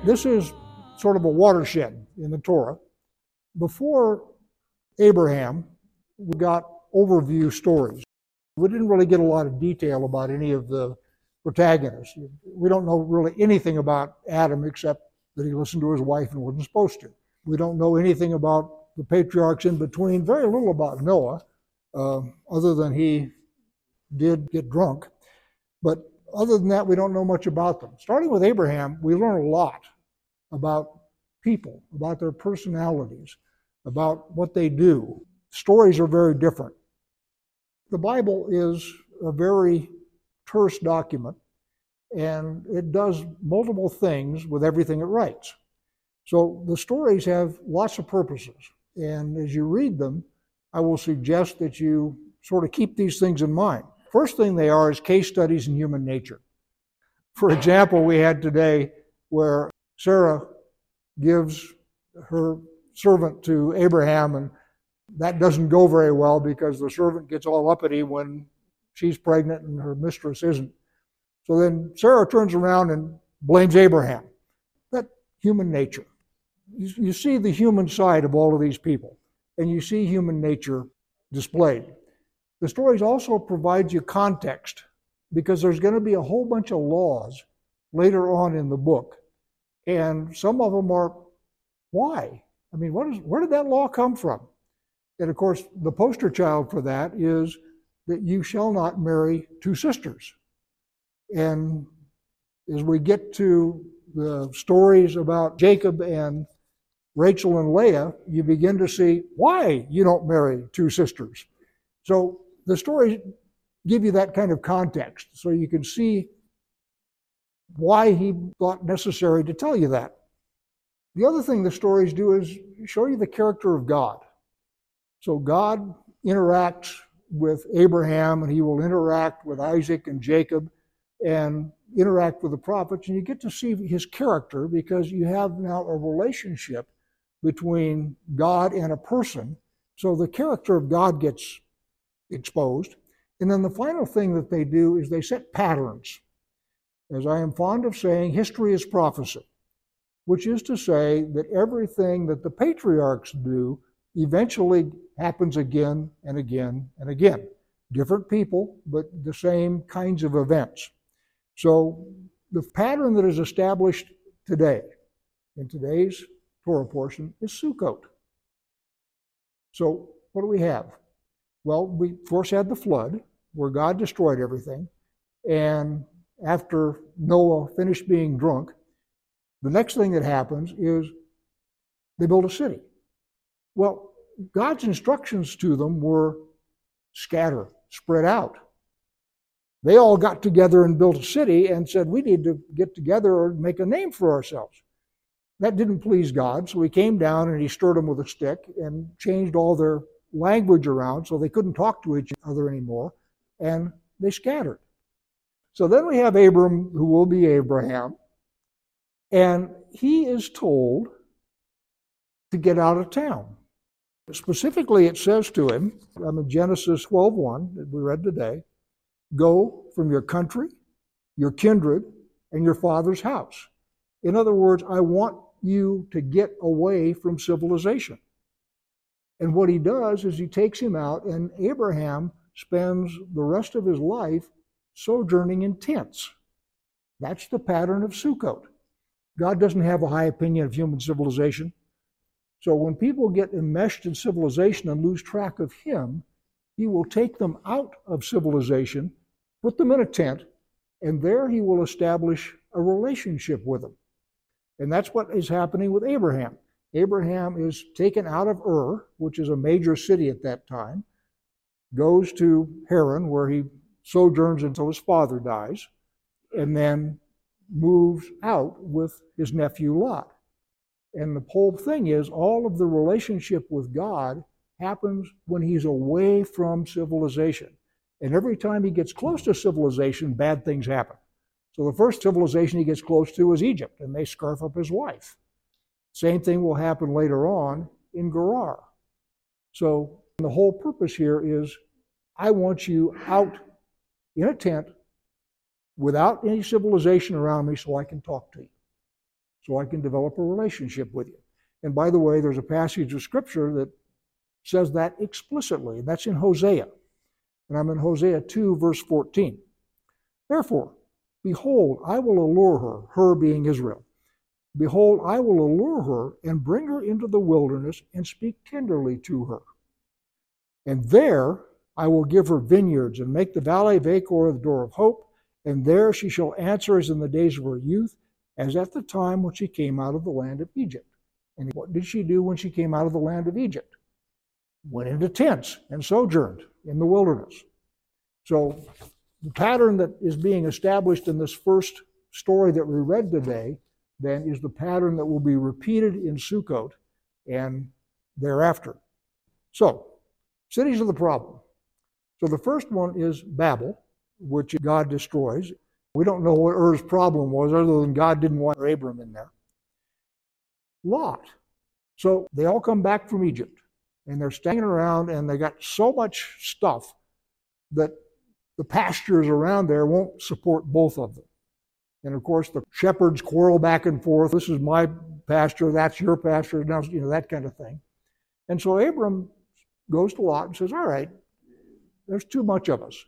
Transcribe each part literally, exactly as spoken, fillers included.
This is sort of a watershed in the Torah. Before Abraham, we got overview stories. We didn't really get a lot of detail about any of the protagonists. We don't know really anything about Adam except that he listened to his wife and wasn't supposed to. We don't know anything about the patriarchs in between, very little about Noah, uh, other than he did get drunk. But other than that, we don't know much about them. Starting with Abraham, we learn a lot about people, about their personalities, about what they do. Stories are very different. The Bible is a very terse document, and it does multiple things with everything it writes. So the stories have lots of purposes, and as you read them, I will suggest that you sort of keep these things in mind. First thing they are is case studies in human nature. For example, we had today where Sarah gives her servant to Abraham, and that doesn't go very well because the servant gets all uppity when she's pregnant and her mistress isn't. So then Sarah turns around and blames Abraham. That's human nature. You, you see the human side of all of these people, and you see human nature displayed. The stories also provide you context, because there's going to be a whole bunch of laws later on in the book. And some of them are, why? I mean, what is, where did that law come from? And of course, the poster child for that is that you shall not marry two sisters. And as we get to the stories about Jacob and Rachel and Leah, you begin to see why you don't marry two sisters. So the stories give you that kind of context, so you can see why he thought necessary to tell you that. The other thing the stories do is show you the character of God. So God interacts with Abraham, and he will interact with Isaac and Jacob and interact with the prophets, and you get to see his character because you have now a relationship between God and a person. So the character of God gets exposed. And then the final thing that they do is they set patterns. As I am fond of saying, history is prophecy, which is to say that everything that the patriarchs do eventually happens again and again and again. Different people, but the same kinds of events. So the pattern that is established today, in today's Torah portion, is Sukkot. So what do we have? Well, we first had the flood, where God destroyed everything, and after Noah finished being drunk, the next thing that happens is they build a city. Well, God's instructions to them were scatter, spread out. They all got together and built a city and said, we need to get together and make a name for ourselves. That didn't please God, so he came down and he stirred them with a stick and changed all their language around so they couldn't talk to each other anymore, and they scattered. So then we have Abram, who will be Abraham, and he is told to get out of town. Specifically, it says to him, in Genesis twelve one, that we read today, go from your country, your kindred, and your father's house. In other words, I want you to get away from civilization. And what he does is he takes him out, and Abraham spends the rest of his life sojourning in tents. That's the pattern of Sukkot. God doesn't have a high opinion of human civilization. So when people get enmeshed in civilization and lose track of him, he will take them out of civilization, put them in a tent, and there he will establish a relationship with them. And that's what is happening with Abraham. Abraham is taken out of Ur, which is a major city at that time, goes to Haran, where he sojourns until his father dies, and then moves out with his nephew Lot. And the whole thing is, all of the relationship with God happens when he's away from civilization. And every time he gets close to civilization, bad things happen. So the first civilization he gets close to is Egypt, and they scarf up his wife. Same thing will happen later on in Gerar. So the whole purpose here is, I want you out in a tent without any civilization around me so I can talk to you. so I can develop a relationship with you. And by the way, there's a passage of Scripture that says that explicitly. That's in Hosea. And I'm in Hosea two, verse fourteen. Therefore, behold, I will allure her, her being Israel. Behold, I will allure her and bring her into the wilderness and speak tenderly to her. And there I will give her vineyards and make the valley of Achor the door of hope. And there she shall answer as in the days of her youth, as at the time when she came out of the land of Egypt. And what did she do when she came out of the land of Egypt? Went into tents and sojourned in the wilderness. So the pattern that is being established in this first story that we read today then is the pattern that will be repeated in Sukkot and thereafter. So, cities are the problem. So the first one is Babel, which God destroys. We don't know what Ur's problem was other than God didn't want Abram in there. Lot. So they all come back from Egypt and they're staying around and they got so much stuff that the pastures around there won't support both of them. And of course, the shepherds quarrel back and forth. This is my pasture, that's your pasture, now, you know, that kind of thing. And so Abram goes to Lot and says, all right, there's too much of us.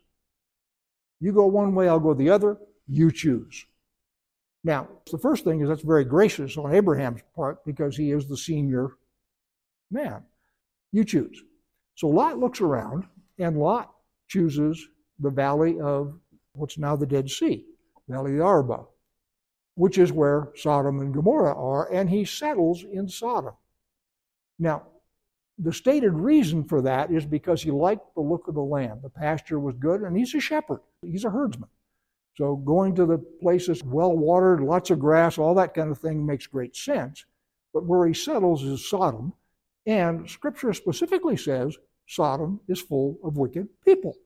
You go one way, I'll go the other, you choose. Now, the first thing is that's very gracious on Abraham's part because he is the senior man. You choose. So Lot looks around and Lot chooses the valley of what's now the Dead Sea. Valley of Arba, which is where Sodom and Gomorrah are, and he settles in Sodom. Now, the stated reason for that is because he liked the look of the land. The pasture was good, and he's a shepherd. He's a herdsman. So going to the places well-watered, lots of grass, all that kind of thing makes great sense. But where he settles is Sodom, and Scripture specifically says Sodom is full of wicked people.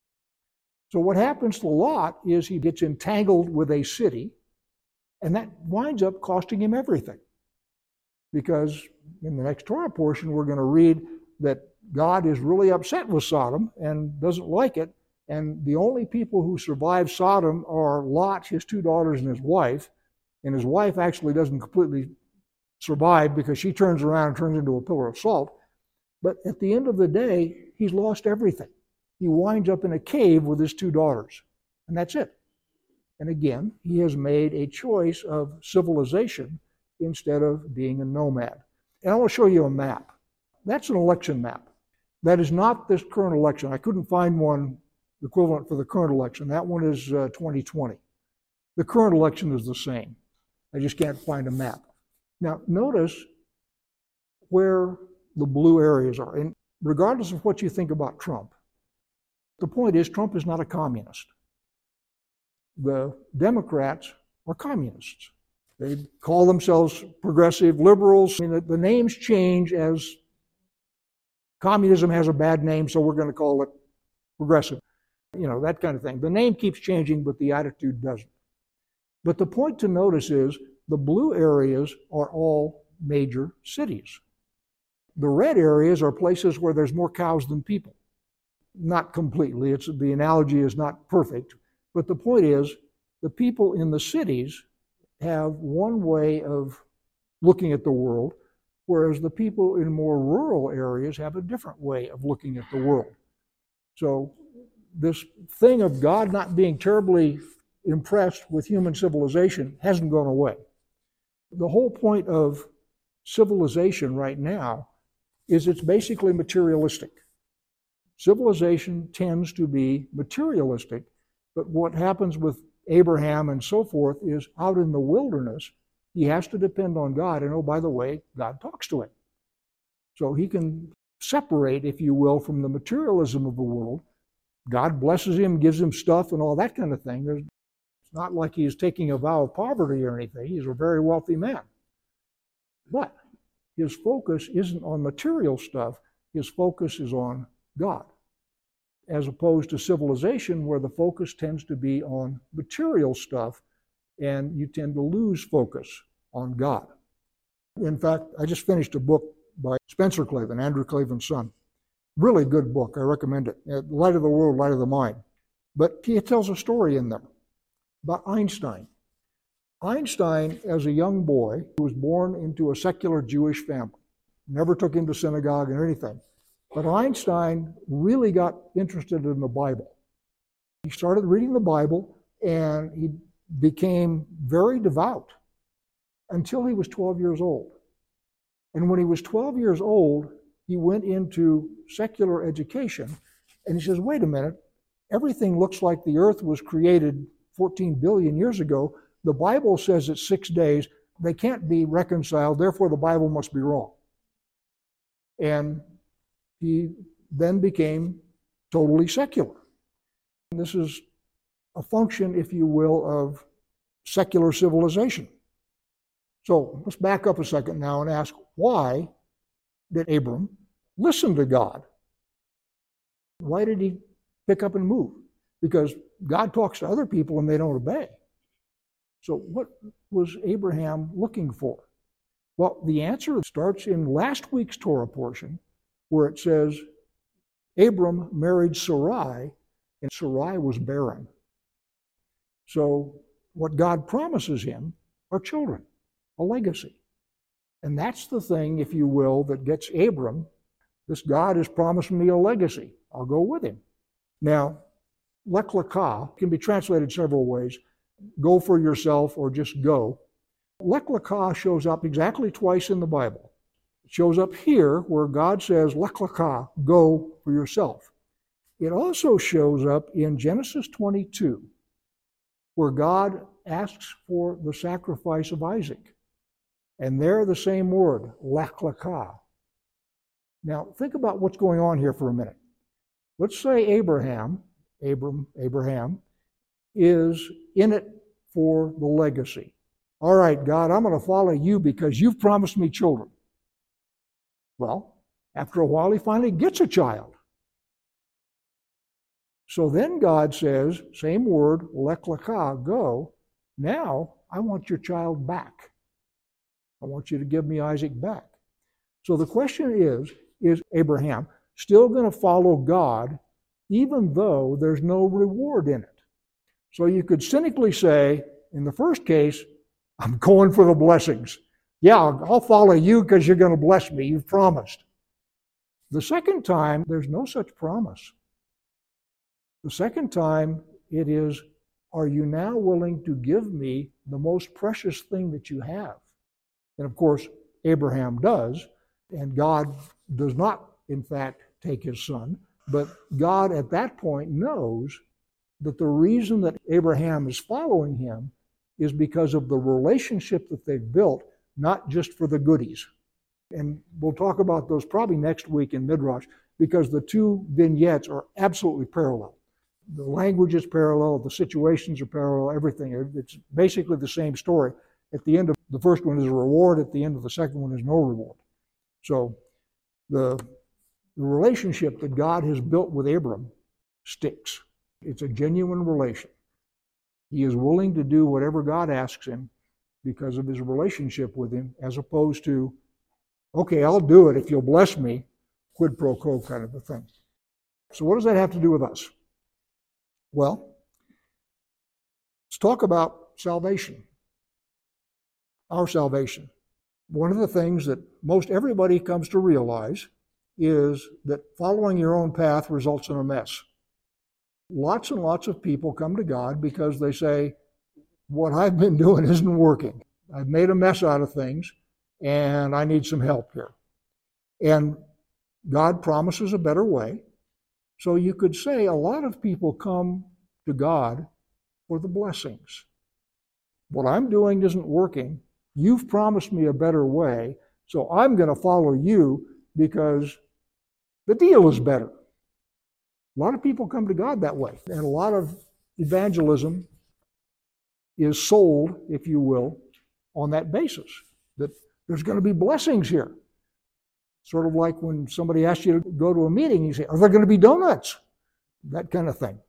So what happens to Lot is he gets entangled with a city, and that winds up costing him everything. Because in the next Torah portion, we're going to read that God is really upset with Sodom and doesn't like it, and the only people who survive Sodom are Lot, his two daughters, and his wife, and his wife actually doesn't completely survive because she turns around and turns into a pillar of salt. But at the end of the day, he's lost everything. He winds up in a cave with his two daughters, and that's it. And again, he has made a choice of civilization instead of being a nomad. And I want to show you a map. That's an election map. That is not this current election. I couldn't find one equivalent for the current election. That one is uh, twenty twenty. The current election is the same. I just can't find a map. Now, notice where the blue areas are. And regardless of what you think about Trump, the point is Trump is not a communist. The Democrats are communists. They call themselves progressive liberals. I mean, the, the names change as communism has a bad name, so we're going to call it progressive. You know, that kind of thing. The name keeps changing, but the attitude doesn't. But the point to notice is the blue areas are all major cities. The red areas are places where there's more cows than people. Not completely. It's, the analogy is not perfect. But the point is, the people in the cities have one way of looking at the world, whereas the people in more rural areas have a different way of looking at the world. So this thing of God not being terribly impressed with human civilization hasn't gone away. The whole point of civilization right now is it's basically materialistic. Civilization tends to be materialistic, but what happens with Abraham and so forth is out in the wilderness, he has to depend on God. And oh, by the way, God talks to him. So he can separate, if you will, from the materialism of the world. God blesses him, gives him stuff and all that kind of thing. There's, it's not like he's taking a vow of poverty or anything. He's a very wealthy man. But his focus isn't on material stuff. His focus is on God, as opposed to civilization where the focus tends to be on material stuff and you tend to lose focus on God. In fact, I just finished a book by Spencer Klavan, Andrew Klavan's son. Really good book. I recommend it. Light of the World, Light of the Mind. But he tells a story in there about Einstein. Einstein, as a young boy, was born into a secular Jewish family. Never took him to synagogue or anything. But Einstein really got interested in the Bible. He started reading the Bible, and he became very devout until he was twelve years old. And when he was twelve years old, he went into secular education, and he says, wait a minute, everything looks like the earth was created fourteen billion years ago. The Bible says it's six days. They can't be reconciled, therefore the Bible must be wrong. And he then became totally secular. And this is a function, if you will, of secular civilization. So let's back up a second now and ask, why did Abram listen to God? Why did he pick up and move? Because God talks to other people and they don't obey. So what was Abraham looking for? Well, the answer starts in last week's Torah portion, where it says, Abram married Sarai, and Sarai was barren. So what God promises him are children, a legacy. And that's the thing, if you will, that gets Abram. This God has promised me a legacy. I'll go with him. Now, Lech Lecha can be translated several ways. Go for yourself or just go. Lech Lecha shows up exactly twice in the Bible. It shows up here where God says, Lech Lecha, go for yourself. It also shows up in Genesis twenty-two, where God asks for the sacrifice of Isaac. And there the same word, Lech Lecha. Now, think about what's going on here for a minute. Let's say Abraham, Abram, Abraham, is in it for the legacy. All right, God, I'm going to follow you because you've promised me children. Well, after a while, he finally gets a child. So then God says, same word, Lech Lecha, go. Now, I want your child back. I want you to give me Isaac back. So the question is, is Abraham still going to follow God even though there's no reward in it? So you could cynically say, in the first case, I'm going for the blessings. Yeah, I'll follow you because you're going to bless me. You've promised. The second time, there's no such promise. The second time, it is, are you now willing to give me the most precious thing that you have? And of course, Abraham does, and God does not, in fact, take his son. But God at that point knows that the reason that Abraham is following him is because of the relationship that they've built, not just for the goodies. And we'll talk about those probably next week in Midrash, because the two vignettes are absolutely parallel. The language is parallel, the situations are parallel, everything. It's basically the same story. At the end of the first one is a reward, at the end of the second one is no reward. So the, the relationship that God has built with Abram sticks. It's a genuine relation. He is willing to do whatever God asks him because of his relationship with him, as opposed to, okay, I'll do it if you'll bless me, quid pro quo kind of a thing. So what does that have to do with us? Well, let's talk about salvation, our salvation. One of the things that most everybody comes to realize is that following your own path results in a mess. Lots and lots of people come to God because they say, what I've been doing isn't working. I've made a mess out of things, and I need some help here. And God promises a better way. So you could say a lot of people come to God for the blessings. What I'm doing isn't working. You've promised me a better way, so I'm going to follow you because the deal is better. A lot of people come to God that way, and a lot of evangelism is sold, if you will, on that basis, that there's going to be blessings here. Sort of like when somebody asks you to go to a meeting, you say, are there going to be donuts? That kind of thing.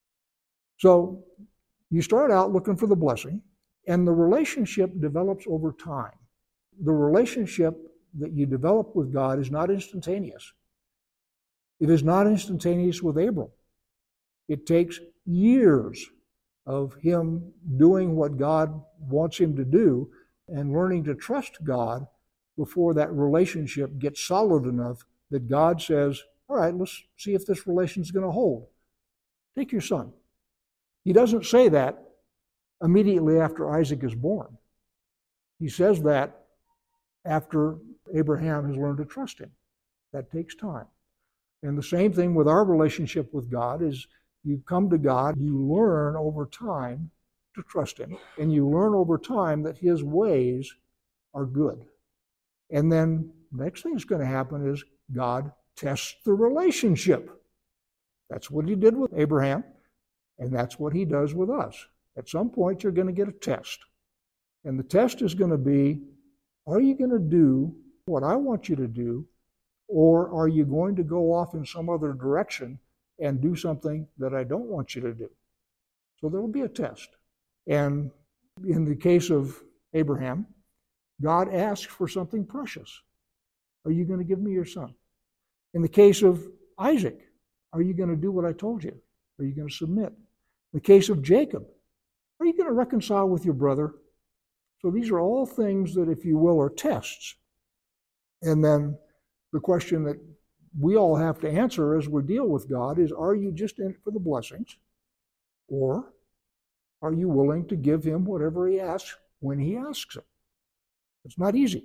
So you start out looking for the blessing, and the relationship develops over time. The relationship that you develop with God is not instantaneous. It is not instantaneous with Abram. It takes years of him doing what God wants him to do and learning to trust God before that relationship gets solid enough that God says, all right, let's see if this relation's going to hold. Take your son. He doesn't say that immediately after Isaac is born. He says that after Abraham has learned to trust him. That takes time. And the same thing with our relationship with God is you come to God, you learn over time to trust him, and you learn over time that his ways are good. And then the next thing that's going to happen is God tests the relationship. That's what he did with Abraham, and that's what he does with us. At some point, you're going to get a test. And the test is going to be, are you going to do what I want you to do, or are you going to go off in some other direction and do something that I don't want you to do? So there will be a test. And in the case of Abraham, God asks for something precious. Are you going to give me your son? In the case of Isaac, are you going to do what I told you? Are you going to submit? In the case of Jacob, are you going to reconcile with your brother? So these are all things that, if you will, are tests. And then the question that we all have to answer as we deal with God is, are you just in it for the blessings? Or are you willing to give him whatever he asks when he asks it? It's not easy.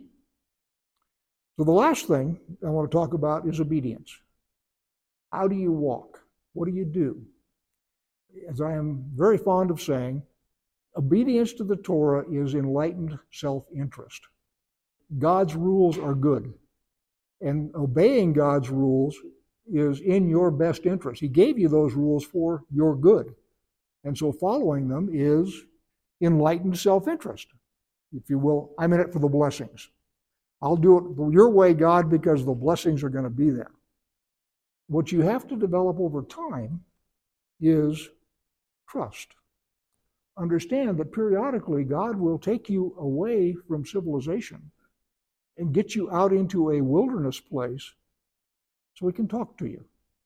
So the last thing I want to talk about is obedience. How do you walk? What do you do? As I am very fond of saying, obedience to the Torah is enlightened self-interest. God's rules are good, and obeying God's rules is in your best interest. He gave you those rules for your good, and so following them is enlightened self-interest. If you will, I'm in it for the blessings. I'll do it your way, God, because the blessings are going to be there. What you have to develop over time is trust. Understand that periodically God will take you away from civilization and get you out into a wilderness place so he can talk to you.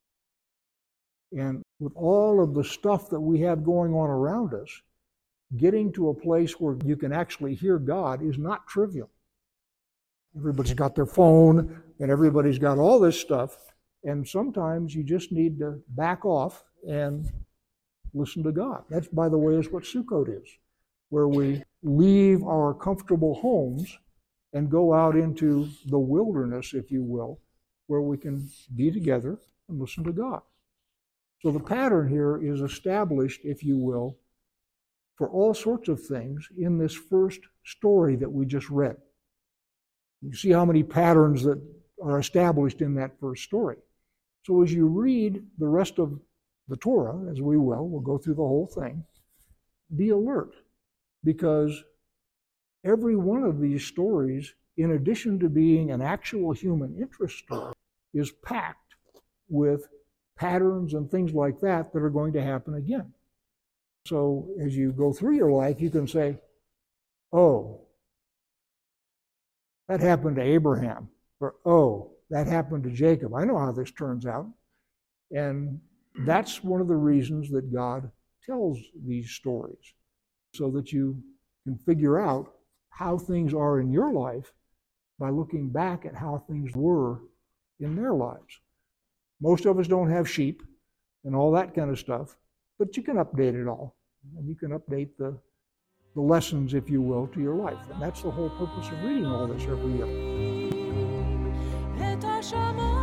And with all of the stuff that we have going on around us, getting to a place where you can actually hear God is not trivial. Everybody's got their phone and everybody's got all this stuff, and sometimes you just need to back off and listen to God. That's, by the way, is what Sukkot is, where we leave our comfortable homes and go out into the wilderness, if you will, where we can be together and listen to God. So the pattern here is established, if you will, for all sorts of things in this first story that we just read. You see how many patterns that are established in that first story. So as you read the rest of the Torah, as we will, we'll go through the whole thing, be alert, because every one of these stories, in addition to being an actual human interest story, is packed with patterns and things like that that are going to happen again. So as you go through your life, you can say, oh, that happened to Abraham, or oh, that happened to Jacob. I know how this turns out. And that's one of the reasons that God tells these stories, so that you can figure out how things are in your life by looking back at how things were in their lives. Most of us don't have sheep and all that kind of stuff, but you can update it all. And you can update the, the lessons, if you will, to your life. And that's the whole purpose of reading all this every year.